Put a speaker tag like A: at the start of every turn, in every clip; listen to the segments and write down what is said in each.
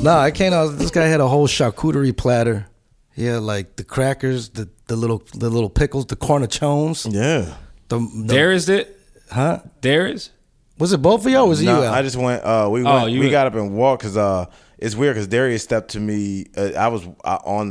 A: Nah, I can't. This guy had a whole charcuterie platter. He had like the crackers, the little pickles, the cornichones.
B: Yeah.
C: There is it?
A: Huh?
C: There is?
A: Was it both of y'all? Or was it you? Al?
B: I just went. We got up and walked because it's weird because Darius stepped to me. I was on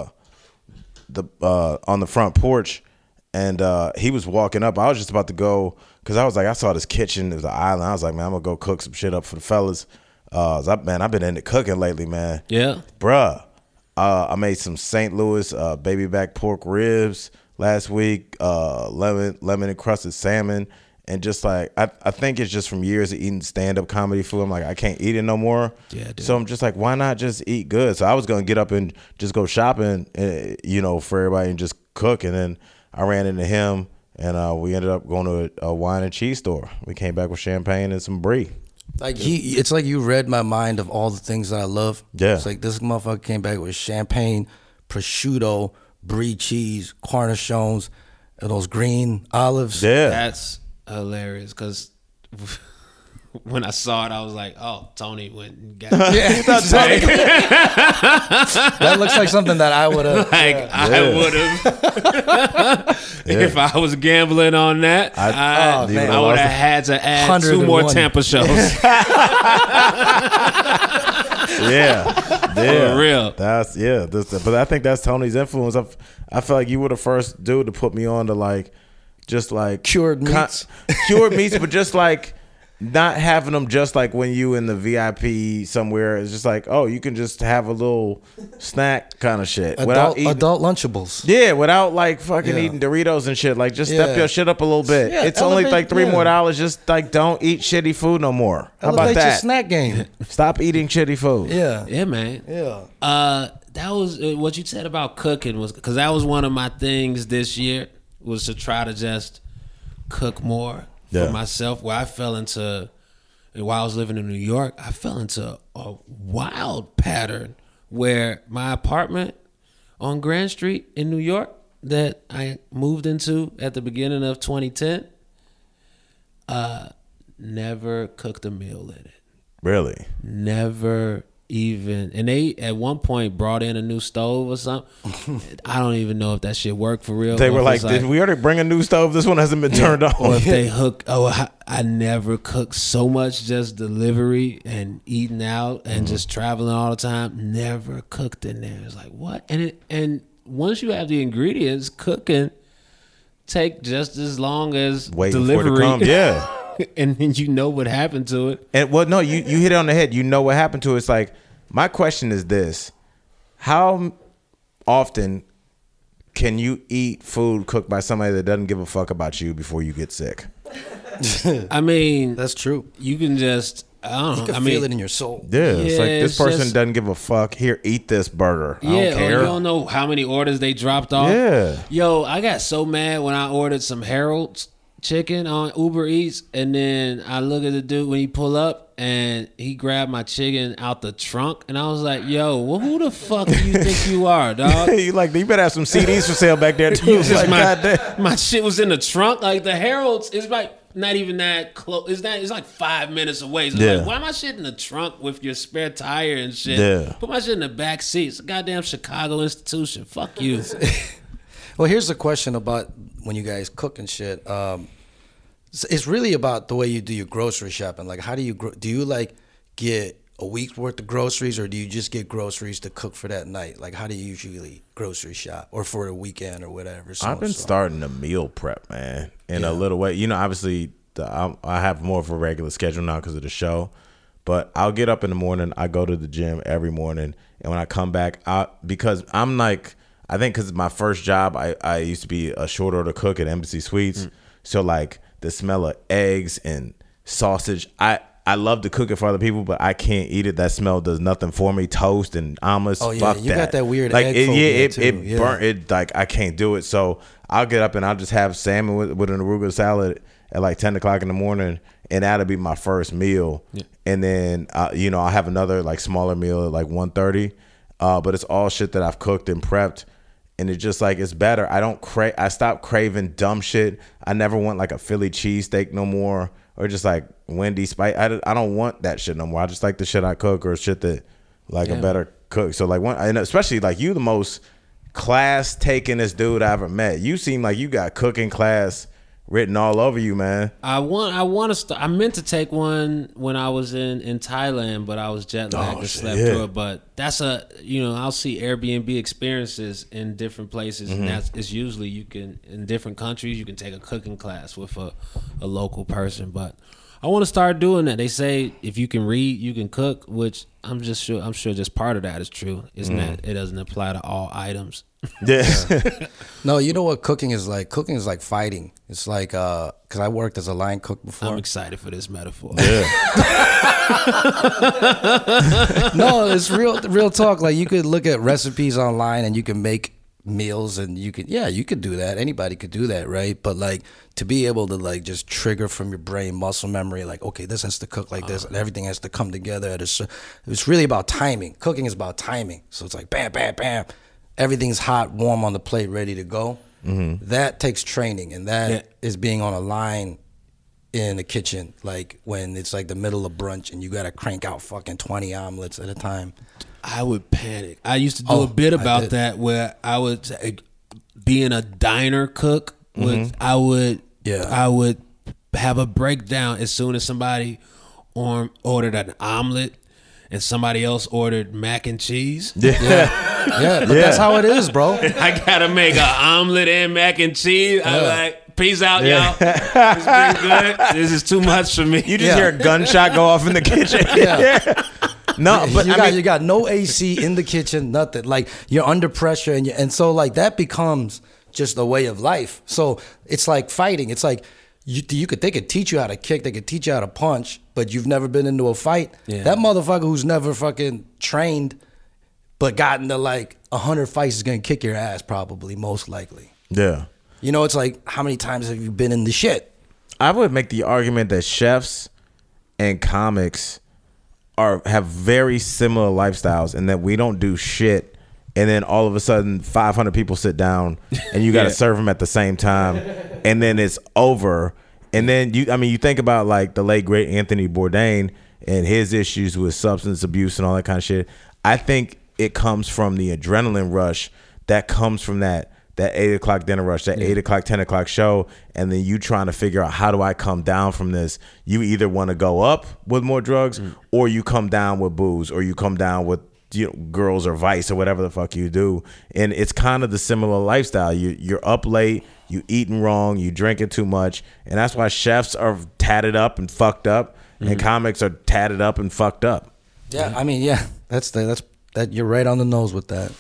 B: the front porch, and he was walking up. I was just about to go because I was like, I saw this kitchen. It was an island. I was like, man, I'm gonna go cook some shit up for the fellas. I've been into cooking lately, man.
C: Yeah,
B: bruh. I made some St. Louis baby back pork ribs last week. Lemon encrusted salmon. And just like I think it's just from years of eating stand-up comedy food. I'm like, I can't eat it no more. Yeah, dude. So I'm just like, why not just eat good? So I was gonna get up and just go shopping, for everybody and just cook. And then I ran into him, and we ended up going to a wine and cheese store. We came back with champagne and some brie.
A: It's like you read my mind of all the things that I love.
B: Yeah,
A: it's like this motherfucker came back with champagne, prosciutto, brie cheese, cornichons, and those green olives.
B: Yeah,
C: that's hilarious because when I saw it, I was like, "Oh, Tony went and got it."
A: Yeah, that looks like something that I would have.
C: I would have if I was gambling on that. I would have had to add 2 more Tampa shows.
B: Yeah,
C: for real.
B: But I think that's Tony's influence. I feel like you were the first dude to put me on to like. Just like
A: cured meats,
B: but just like not having them just like when you in the VIP somewhere. It's just like, oh, you can just have a little snack kind of shit.
A: Adult Lunchables.
B: Yeah, without like fucking eating Doritos and shit. Like just step your shit up a little bit.
A: Yeah,
B: it's only like $3 more. Just like don't eat shitty food no more. How about that?
A: Your snack game.
B: Stop eating shitty food.
C: Yeah, man.
A: Yeah.
C: That was what you said about cooking was because that was one of my things this year. Was to try to just cook more for myself. Where I fell into, while I was living in New York, I fell into a wild pattern where my apartment on Grand Street in New York that I moved into at the beginning of 2010, never cooked a meal in it.
B: Really?
C: Never even, and they at one point brought in a new stove or something. I don't even know if that shit worked for real.
B: They were like, did we already bring a new stove? This one hasn't been turned on.
C: Or if they hook, I never cooked so much, just delivery and eating out and just traveling all the time. Never cooked in there. It's like, what? And once you have the ingredients, cooking take just as long as
B: waiting
C: delivery.
B: For it to come. Yeah.
C: And then you know what happened to it.
B: And well, no, you hit it on the head. You know what happened to it. It's like, my question is this: how often can you eat food cooked by somebody that doesn't give a fuck about you before you get sick?
C: I mean,
A: that's true.
C: You can just, I don't know.
A: You can feel it in your soul.
B: Yeah, it's like this person doesn't give a fuck. Here, eat this burger. I don't care.
C: You don't know how many orders they dropped off.
B: Yeah.
C: Yo, I got so mad when I ordered some Harold's chicken on Uber Eats, and then I look at the dude when he pull up and he grabbed my chicken out the trunk, and I was like, yo, well, who the fuck do you think you are, dog?
B: You better have some CDs for sale back there too.
C: My shit was in the trunk. Like the Harold's is like not even that close. It's like 5 minutes away. So like, why my shit in the trunk with your spare tire and shit?
B: Yeah.
C: Put my shit in the back seat. It's a goddamn Chicago institution. Fuck you.
A: Well, here's the question about when you guys cook and shit. It's really about the way you do your grocery shopping. Like, how do you like get a week's worth of groceries, or do you just get groceries to cook for that night? Like, how do you usually grocery shop, or for the weekend or whatever?
B: I've been starting to meal prep, man, in a little way. Obviously, I have more of a regular schedule now because of the show. But I'll get up in the morning. I go to the gym every morning, and when I come back, because I'm like. I think because my first job, I used to be a short order cook at Embassy Suites. So like the smell of eggs and sausage, I love to cook it for other people, but I can't eat it. That smell does nothing for me. Toast and omelets,
A: oh, yeah,
B: fuck
A: you
B: that.
A: got that weird
B: like
A: egg
B: it burnt it. Like I can't do it. So I'll get up and I'll just have salmon with an arugula salad at like 10 o'clock in the morning, and that'll be my first meal. Yeah. And then I'll have another like smaller meal at like 1:30. But it's all shit that I've cooked and prepped. And it's just like, it's better. I stopped craving dumb shit. I never want like a Philly cheesesteak no more, or just like Wendy's spice. I don't want that shit no more. I just like the shit I cook, or shit that like a better cook. So like and especially like you, the most class takingest dude I ever met. You seem like you got cooking class written all over you, man.
C: I want to start. I meant to take one when I was in Thailand, but I was jet lagged and slept through it. But that's I'll see Airbnb experiences in different places, and it's usually you can, in different countries, you can take a cooking class with a local person. But I want to start doing that. They say if you can read, you can cook, which I'm sure just part of that is true. Isn't that it doesn't apply to all items.
B: Yeah.
A: No, you know what cooking is like? Cooking is like fighting. It's like, because I worked as a line cook before.
C: I'm excited for this metaphor.
B: Yeah.
A: No, it's real talk. Like you could look at recipes online and you can make meals and you could do that. Anybody could do that, right? But like to be able to like just trigger from your brain muscle memory, like, okay, this has to cook like this and everything has to come together it's really about timing. Cooking is about timing. So it's like bam, bam, bam. Everything's hot, warm on the plate, ready to go. That takes training, and that is being on a line in the kitchen, like when it's like the middle of brunch and you gotta crank out fucking 20 omelets at a time.
C: I would panic. I used to do a bit about that where I would, being a diner cook, I would have a breakdown as soon as somebody ordered an omelet and somebody else ordered mac and cheese.
A: Yeah, but that's how it is, bro.
C: I gotta make an omelet and mac and cheese. I'm like, peace out, y'all. It's been good. This is too much for me.
B: You just hear a gunshot go off in the kitchen. No, but
A: you got no AC in the kitchen, nothing. Like you're under pressure, and so like that becomes just a way of life. So it's like fighting. It's like they could teach you how to kick, they could teach you how to punch, but you've never been into a fight. Yeah. That motherfucker who's never fucking trained, but gotten to like 100 fights is gonna kick your ass probably, most likely.
B: Yeah.
A: You know, it's like, how many times have you been in the shit?
B: I would make the argument that chefs and comics have very similar lifestyles, and that we don't do shit, and then all of a sudden 500 people sit down and you got to serve them at the same time, and then it's over. And then you think about like the late great Anthony Bourdain and his issues with substance abuse and all that kind of shit. I think it comes from the adrenaline rush that comes from that 8 o'clock dinner rush, that 8 o'clock, 10 o'clock show, and then you trying to figure out, how do I come down from this? You either want to go up with more drugs, or you come down with booze, or you come down with girls or vice or whatever the fuck you do. And it's kind of the similar lifestyle. You're up late, you eating wrong, you drinking too much, and that's why chefs are tatted up and fucked up, and comics are tatted up and fucked up.
A: Yeah, I mean, that's you're right on the nose with that.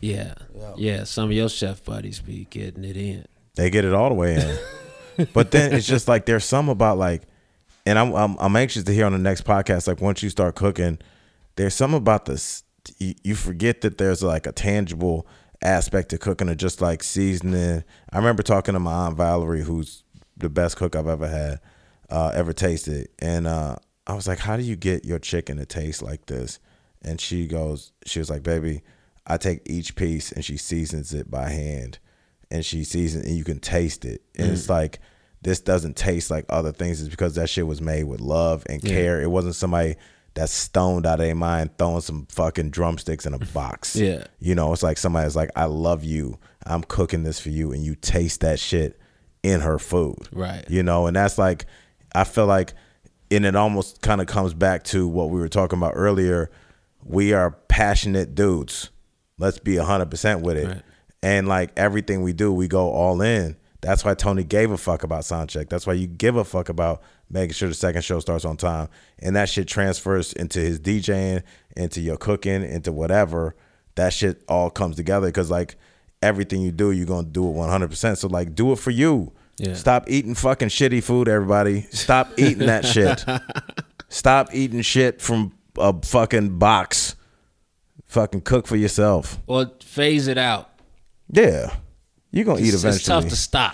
C: Yeah. Some of your chef buddies be getting it in.
B: They get it all the way in. But then it's just like there's some about like, and I'm anxious to hear on the next podcast. Like once you start cooking, there's some about this. You forget that there's like a tangible aspect to cooking, or just like seasoning. I remember talking to my Aunt Valerie, who's the best cook I've ever had, ever tasted, and I was like, "How do you get your chicken to taste like this?" And she was like, "Baby, I take each piece and she seasons it by hand, and she seasons, and you can taste it. And it's like, this doesn't taste like other things. It's because that shit was made with love and care. It wasn't somebody that's stoned out of their mind throwing some fucking drumsticks in a box. It's like somebody's like, I love you. I'm cooking this for you. And you taste that shit in her food.
C: Right.
B: And that's like, I feel like, and it almost kind of comes back to what we were talking about earlier. We are passionate dudes. Let's be 100% with it. Right. And like everything we do, we go all in. That's why Tony gave a fuck about sound check. That's why you give a fuck about making sure the second show starts on time. And that shit transfers into his DJing, into your cooking, into whatever. That shit all comes together, because like everything you do, you're going to do it 100%. So like, do it for you. Yeah. Stop eating fucking shitty food, everybody. Stop eating that shit. Stop eating shit from a fucking box. Fucking cook for yourself.
C: Or phase it out.
B: Yeah. You're going to eat eventually.
C: It's tough to stop.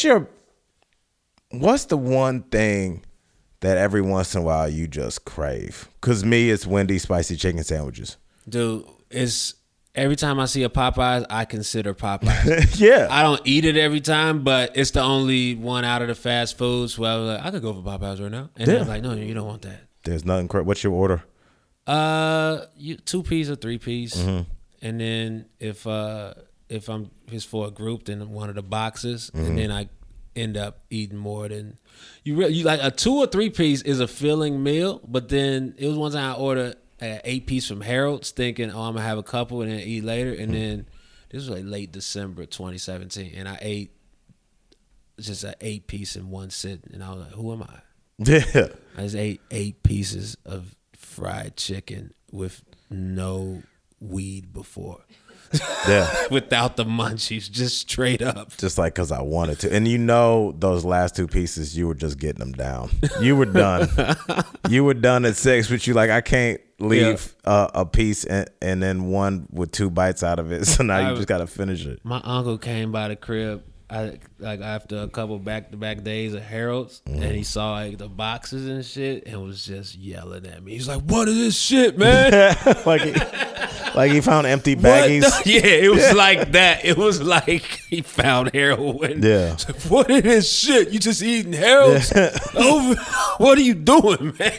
B: What's the one thing that every once in a while you just crave? Because me, it's Wendy's spicy chicken sandwiches.
C: Dude, it's every time I see a Popeyes, I consider Popeyes.
B: Yeah.
C: I don't eat it every time, but it's the only one out of the fast foods where I was like, I could go for Popeyes right now. And they're like, no, you don't want that.
B: There's nothing. What's your order?
C: 2 piece or 3 piece, and then if it's for a group, then one of the boxes, and then I end up eating more than you like. A 2 or 3 piece is a filling meal, but then it was one time I ordered an 8 piece from Harold's, thinking, oh, I'm gonna have a couple and then eat later, and then this was like late December 2017, and I ate just an 8 piece in one sitting, and I was like, who am I?
B: Yeah.
C: I just ate 8 pieces of fried chicken with no weed before.
B: Yeah.
C: Without the munchies, just straight up.
B: Just like because I wanted to. And those last 2 pieces, you were just getting them down. You were done. You were done at 6, but you like, I can't leave a piece and then one with 2 bites out of it. So now you just got to finish it.
C: My uncle came by the crib after a couple back-to-back days of Harold's, and he saw like the boxes and shit and was just yelling at me. He's like, what is this shit, man?
B: Like he found empty baggies.
C: Yeah, it was like that. It was like he found heroin.
B: Yeah.
C: It's like, what is this shit? You just eating Harold's? What are you doing, man?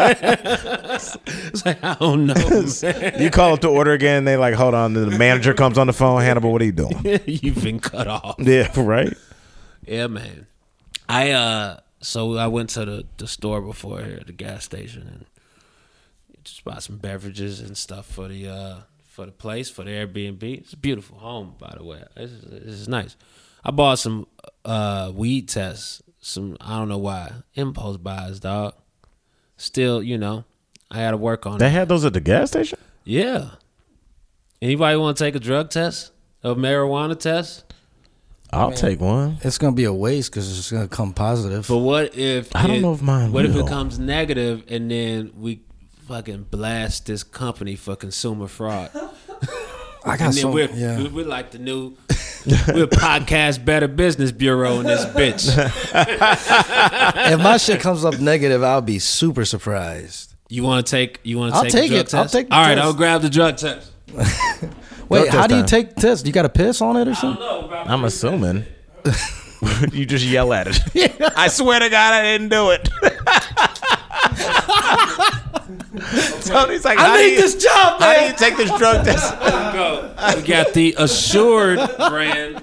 C: It's like, I don't know, man.
B: You call up to order again, and they like, hold on. The manager comes on the phone. Hannibal, what are you doing?
C: You've been cut off.
B: Yeah, right?
C: Yeah, man. So I went to the store before here, the gas station, and just bought some beverages and stuff for the place, for the Airbnb. It's a beautiful home, by the way. This is nice. I bought some weed tests. I don't know why. Impulse buys, dog. Still, I got to work on it.
B: They had those at the gas station?
C: Yeah. Anybody want to take a drug test? A marijuana test?
B: I'll take one.
A: It's gonna be a waste because it's gonna come positive.
C: But what if
B: I don't know if mine
C: What if
B: will.
C: it comes negative and then we fucking blast this company for consumer fraud?
A: I got
C: And then we're like the new we're Podcast Better Business Bureau in this bitch.
A: If my shit comes up negative, I'll be super surprised.
C: You want to take a
A: I'll
C: drug
A: take it.
C: test?
A: I'll take the
C: All right,
A: test.
C: I'll grab the drug test.
A: Wait, how do you
B: time.
A: take the test? You got to piss on it or something?
B: I'm assuming. You just yell at it. I swear to God, I didn't do it. Tony's like,
A: I need this job, man.
B: How do you take this drug test?
C: Go. We got the Assured brand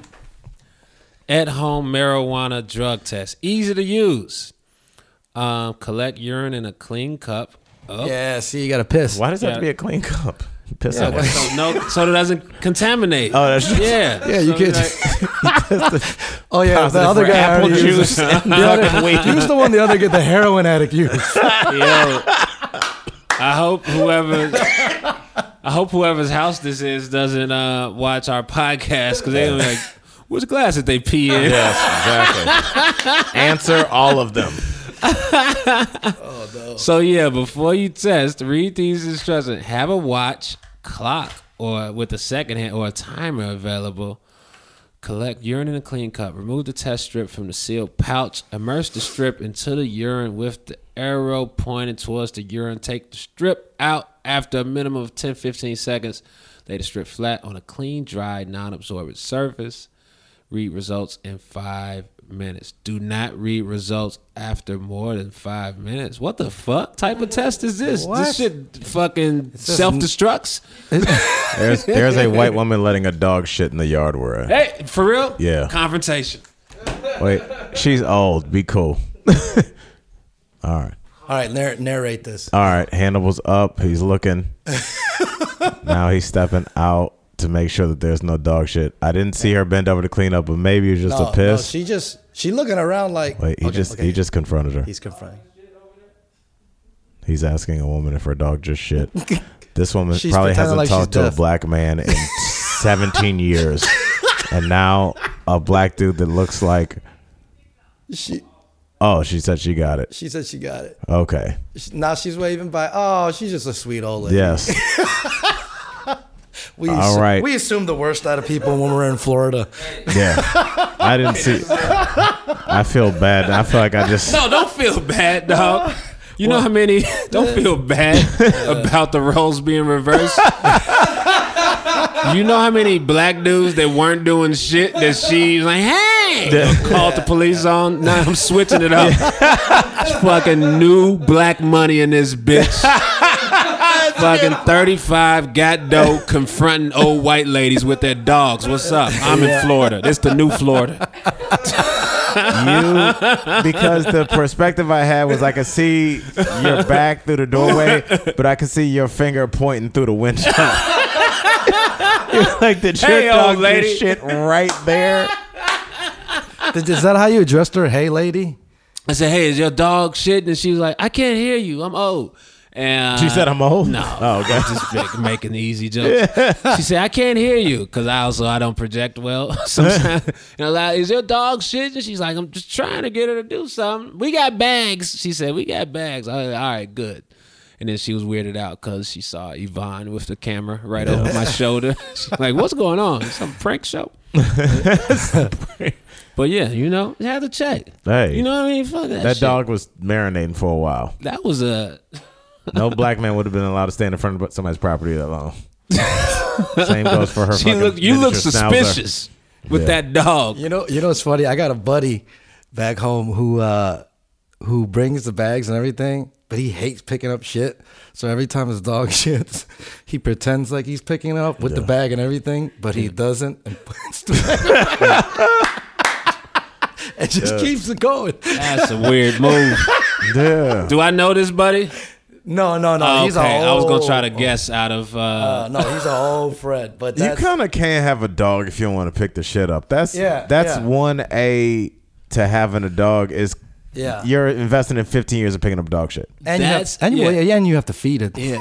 C: at-home marijuana drug test. Easy to use. Collect urine in a clean cup. Oh.
A: Yeah, see, you got to piss.
B: Why does it have to be a clean cup? Piss
A: Yeah,
B: on it.
C: So it doesn't contaminate.
B: Oh, that's true.
C: Yeah.
A: Yeah, you
C: So
A: could.
C: like,
A: Oh yeah, the
B: Positive
A: other
B: for
A: guy
B: apple
A: already
B: juice
A: used.
B: and
A: The other-
B: fucking weed.
A: He was the one the other the heroin addict used.
C: Yo, I hope whoever's house this is doesn't watch our podcast, because they're gonna be like, which glass did they pee in?
B: Yes, exactly. Answer all of them.
A: Oh no.
C: So yeah, before you test, read these instructions. Have a watch, clock, or with a second hand or a timer available. Collect urine in a clean cup. Remove the test strip from the sealed pouch. Immerse the strip into the urine with the arrow pointed towards the urine. Take the strip out after a minimum of 10-15 seconds. Lay the strip flat on a clean, dry, non-absorbent surface. Read results in 5 minutes. Do not read results after more than 5 minutes. What the fuck type of test is this?
A: What?
C: This shit fucking self-destructs?
B: There's a white woman letting a dog shit in the yard where.
C: Hey, for real?
B: Yeah.
C: Confrontation.
B: Wait, she's old. Be cool. All right.
A: All right, narrate this.
B: All right. Hannibal's up. He's looking. Now he's stepping out to make sure that there's no dog shit. I didn't see her bend over to clean up, but maybe it was just a piss.
A: No, she looking around like.
B: Wait, he just confronted her.
A: He's confronting.
B: He's asking a woman if her dog just shit. This woman
A: She's
B: probably
A: pretending
B: hasn't
A: like
B: talked
A: she's
B: to a
A: deaf.
B: black man in 17 years. And now a black dude that looks like,
A: She
B: said she got it.
A: said she got it.
B: Okay.
A: Now she's waving by. Oh, she's just a sweet old lady.
B: Yes.
A: All
B: right.
A: We assume the worst out of people when we're in Florida.
B: Yeah. I didn't see. I feel bad. I feel like I just.
C: No, don't feel bad, dog. You know how many? Don't feel bad about the roles being reversed. You know how many black dudes that weren't doing shit that she's like, hey, called the police on? Now I'm switching it up. It's fucking new black money in this bitch. fucking 35 got dope confronting old white ladies with their dogs. What's up? I'm in Florida. This the new Florida.
B: Because the perspective I had was I could see your back through the doorway, but I could see your finger pointing through the window. Like the trick dog lady shit right there.
A: Is that how you addressed her? Hey, lady.
C: I said, hey, is your dog shitting? And she was like, I can't hear you. I'm old. And
B: She said I'm old?
C: No.
B: Oh, okay.
C: Just making easy jokes. She said, I can't hear you because I don't project well sometimes. And I was like, is your dog shitting? She's like, I'm just trying to get her to do something. We got bags. She said, we got bags. I was like, all right, good. And then she was weirded out because she saw Yvonne with the camera right over my shoulder. She's like, what's going on? Some prank show? But yeah, you had to check.
B: Hey.
C: You know what I mean? Fuck that shit.
B: Dog was marinating for a while.
C: That was a...
B: No black man would have been allowed to stand in front of somebody's property that long. Same goes for her.
C: You look suspicious with that dog.
A: You know what's funny? I got a buddy back home who brings the bags and everything, but he hates picking up shit. So every time his dog shits, he pretends like he's picking it up with the bag and everything, but he doesn't and puts the bag. It just keeps it going.
C: That's a weird move.
B: Yeah.
C: Do I know this buddy?
A: No.
C: Oh,
A: He's
C: okay.
A: old.
C: I was gonna try to guess out of.
A: No, he's an old Fred. But
B: You kind of can't have a dog if you don't want to pick the shit up. That's 1A to having a dog is.
A: Yeah.
B: You're investing in 15 years of picking up dog shit.
A: And you have to feed it.
C: Yeah.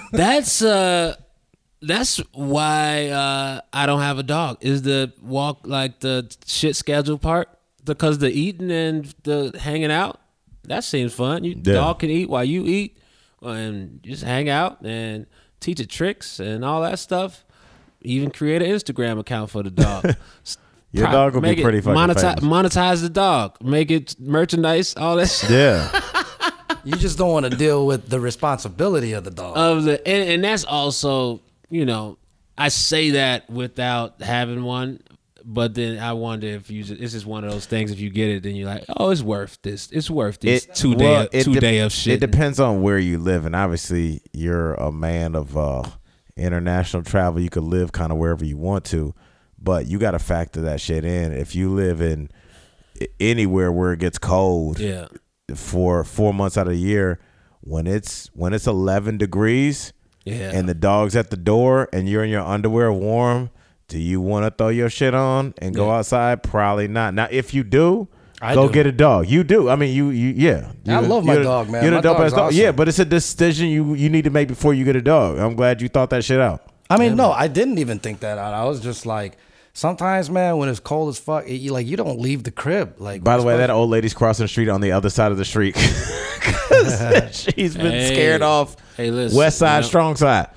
C: That's why I don't have a dog. Is the walk like the shit schedule part? Because the eating and the hanging out, that seems fun. Dog can eat while you eat, and just hang out and teach it tricks and all that stuff. Even create an Instagram account for the dog.
B: Your dog will be pretty fucking famous.
C: Monetize the dog. Make it merchandise. All that shit.
B: Yeah.
A: You just don't want to deal with the responsibility of the dog.
C: And that's also, I say that without having one. But then I wonder if this is one of those things. If you get it, then you're like, "Oh, it's worth this. It's worth this 2 day of shit."
B: It depends on where you live, and obviously, you're a man of international travel. You could live kind of wherever you want to, but you got to factor that shit in. If you live in anywhere where it gets cold, for 4 months out of the year, when it's 11 degrees, and the dog's at the door, and you're in your underwear warm. Do you want to throw your shit on and go outside? Probably not. Now, if you do, go get a dog. You do. I mean,
A: I love my dog, man.
B: You're the dope ass dog.
A: Awesome.
B: Yeah, but it's a decision you need to make before you get a dog. I'm glad you thought that shit out.
A: I mean, no, I didn't even think that out. I was just like, sometimes, man, when it's cold as fuck, you don't leave the crib. Like,
B: by the way, that old lady's crossing the street on the other side of the street. She's been scared off.
C: Hey, listen,
B: West Side, Strong Side.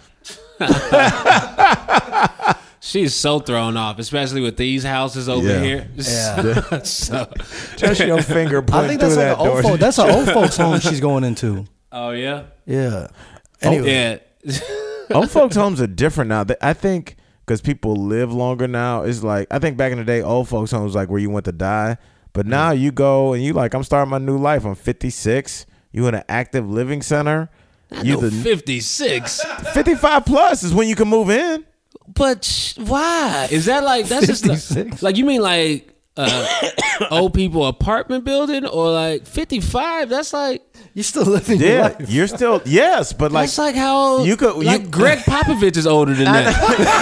C: She's so thrown off, especially with these houses over here.
A: Yeah.
C: So,
B: just your finger pointing through that door.
A: That's an old folks home she's going into.
C: Oh, yeah?
A: Yeah. Anyway.
B: Old folks homes are different now. I think because people live longer now. It's like, I think back in the day, old folks homes was like where you went to die. But now you go and you like, I'm starting my new life. I'm 56. You in an active living center.
C: You 56.
B: 55 plus is when you can move in.
C: But why? Is that like, that's
A: 56?
C: just like you mean like old people apartment building or like 55? That's like
A: you're still living your life.
B: You're still but like
C: that's like how old, Greg Popovich is older than that.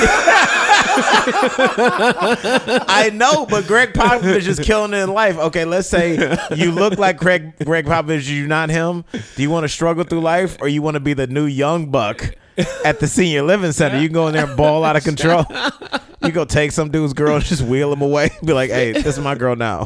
B: I know, but Greg Popovich is killing it in life. Okay, let's say you look like Greg Popovich, you're not him. Do you want to struggle through life or you want to be the new young buck at the senior living center? You can go in there and ball out of control. You go take some dude's girl and just wheel him away. Be like, hey, this is my girl now.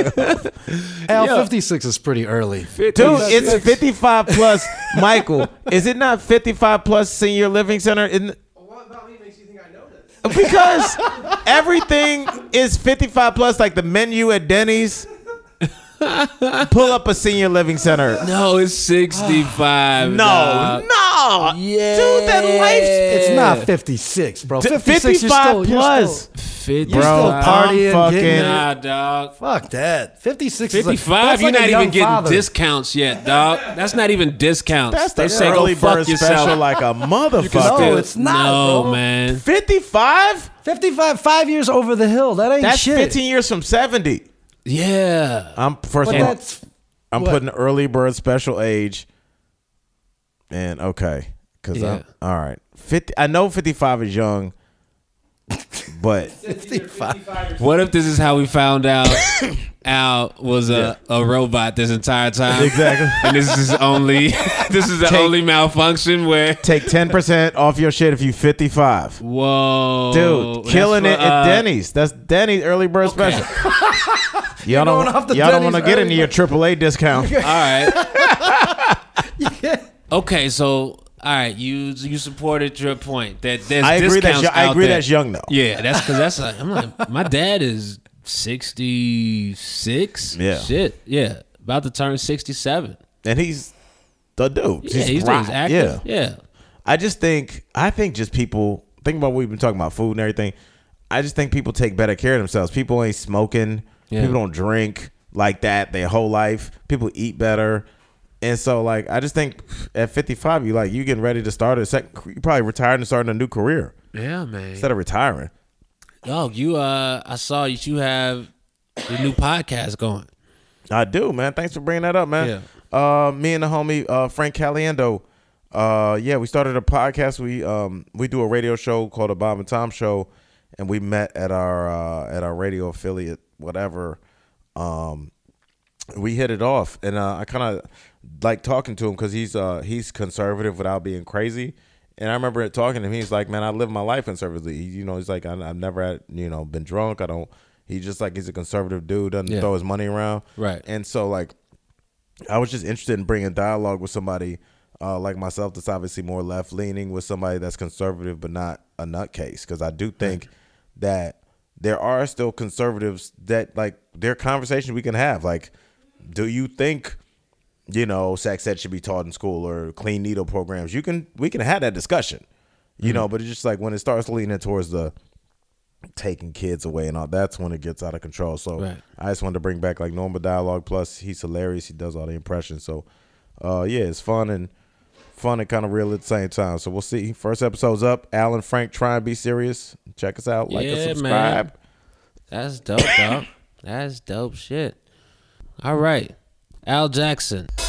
A: 56 is pretty early.
B: Dude, it's 55 plus. Michael, is it not 55 plus senior living center?
D: What about me makes you think I know this?
B: Because everything is 55 plus, like the menu at Denny's. Pull up a senior living center.
C: No, it's 65.
B: No.
C: Yeah.
B: Dude, that life.
A: It's not 56, bro.
B: 55 plus.
C: 50.
A: You're still
B: Bro,
A: partying,
B: I'm
A: getting it.
C: Nah, dog.
A: Fuck that. 56 is
C: 55,
A: that's
C: you're
A: like a
C: not
A: young
C: even getting
A: father.
C: discounts yet, dog. That's not even discounts.
B: That's the
C: they say
B: early
C: go fuck
B: bird
C: yourself.
B: special like a motherfucker.
A: No, it's not,
C: No,
A: bro.
C: man.
B: 55?
A: 55, 5 years over the hill. That ain't
B: That's
A: shit.
B: 15 years from 70.
C: Yeah.
B: I'm first
A: But
B: of all,
A: that's
B: I'm
A: what?
B: putting early bird special age. And okay, because
C: Yeah.
B: I'm all right. 50. I know 55 is young, but
A: 55.
C: What if this is how we found out Al was a robot this entire time?
B: Exactly.
C: And this is only the only malfunction where
B: take 10% off your shit if you 55.
C: whoa,
B: Dude, killing
C: that's
B: it
C: for,
B: at Denny's. That's Denny's early bird special. Y'all
A: going off the
B: don't want to
A: Denny's
B: get
A: early
B: into your AAA discount.
C: All right.
A: Yeah.
C: Okay, so all right, you supported your point that there's
B: I agree
C: discounts
B: I
C: out
B: agree
C: there.
B: that's young though.
C: Yeah, that's because that's like, I'm like, my dad is 66.
B: Yeah.
C: Shit. Yeah. About to turn 67.
B: And he's the dude.
C: Yeah, he's active. Yeah.
B: I think just people think about what we've been talking about, food and everything. I just think people take better care of themselves. People ain't smoking.
C: Yeah.
B: People don't drink like that their whole life. People eat better. And so, like, I just think at 55, you getting ready to start you probably retired and starting a new career
C: Yeah, man.
B: instead of retiring.
C: Dog, I saw you have the new podcast going.
B: I do, man. Thanks for bringing that up, man. Me and the homie Frank Caliendo, we started a podcast. We do a radio show called the Bob and Tom Show, and we met at our radio affiliate, whatever. We hit it off, and I kind of like talking to him because he's conservative without being crazy. And I remember talking to him. He's like, "Man, I live my life conservatively." He's like, "I've never been drunk. I don't." He's just like, he's a conservative dude, doesn't throw his money around.
C: Right.
B: And so, like, I was just interested in bringing dialogue with somebody like myself that's obviously more left leaning, with somebody that's conservative but not a nutcase. Because I do think that there are still conservatives that, like, there are conversations we can have. Like, do you think, sex ed should be taught in school or clean needle programs? We can have that discussion, but it's just like when it starts leaning towards the taking kids away and all, that's when it gets out of control. So I just wanted to bring back like normal dialogue. Plus he's hilarious. He does all the impressions. So it's fun and kind of real at the same time. So we'll see. First episode's up. Al and Frank Try and Be Serious. Check us out. Like and subscribe.
C: Man. That's dope, dog. That's dope shit. All right. Al Jackson.